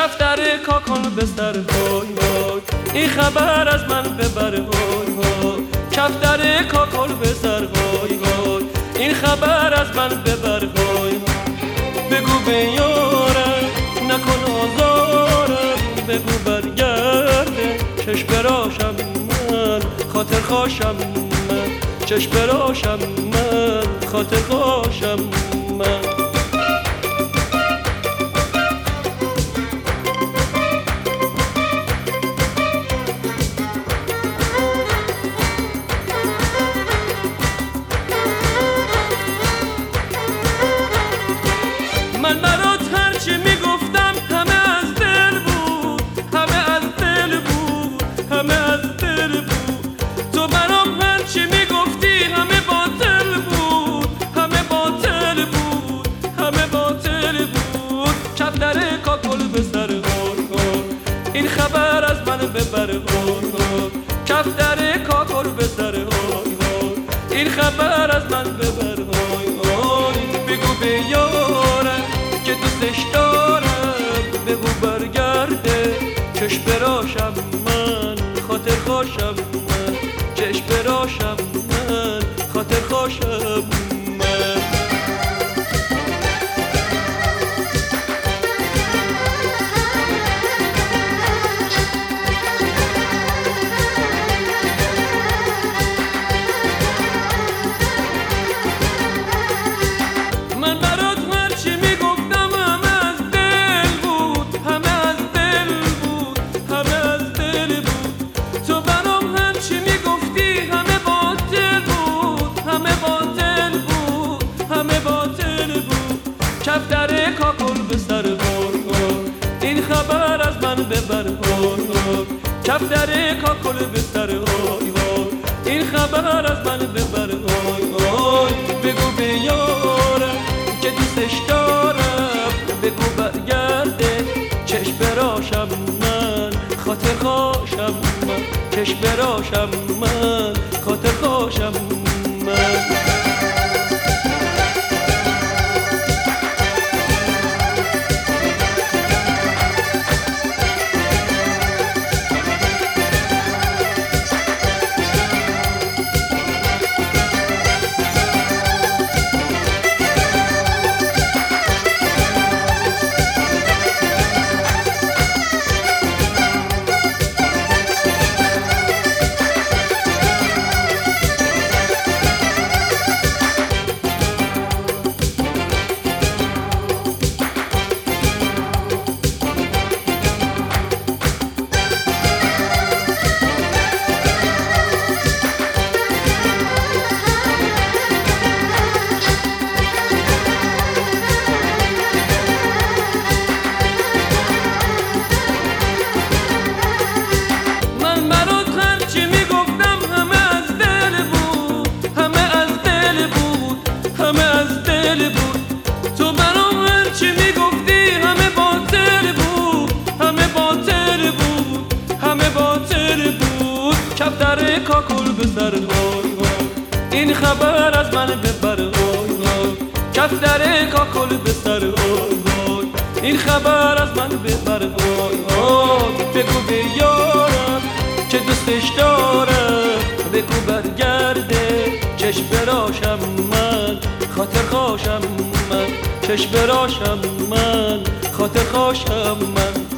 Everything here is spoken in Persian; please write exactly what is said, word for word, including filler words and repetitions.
کفتر کاکل بستر های های این خبر از من ببر های های کفتر کاکل بستر های های این خبر از من ببر های بگو به یارم نکن آزارم بگو برگرده چشم براشم من خاطر خوشم من چشم براشم من خاطر خوشم من من برات هرچی میگفتم همه از دل بود همه از دل بود همه از دل بود تو برام هرچی میگفتی همه باطل بود همه باطل بود همه باطل بود کفتر کاکل به سر غار این خبر از من ببر غار کفتر کاکل به سر غار این خبر از من ببر غار بگو به یارم که دوستش دارم بگو برگرده چشم براشم من خاطر خوشم من چشم براشم من خاطر خوشم من کفتر کاکل به سر غار این خبر از من ببر غار کفتر کاکل به سر غار این خبر از من ببر غار بگو به یارم که دوستش دارم بگو برگرده چشم براشم من خاطر خوشم من چشم براشم من خاطر خوشم من تو برام هرچی میگفتی همه باطل بود همه باطل بود همه باطل بود کفتر کاکل به سر غار این خبر از من ببر غار کفتر کاکل به سر غار این خبر از من ببر غار بگو به یارم که دوستش دارم بگو برگرده چشم براشم من خاطر خوشم من چشم براشم من خاطر خوشم من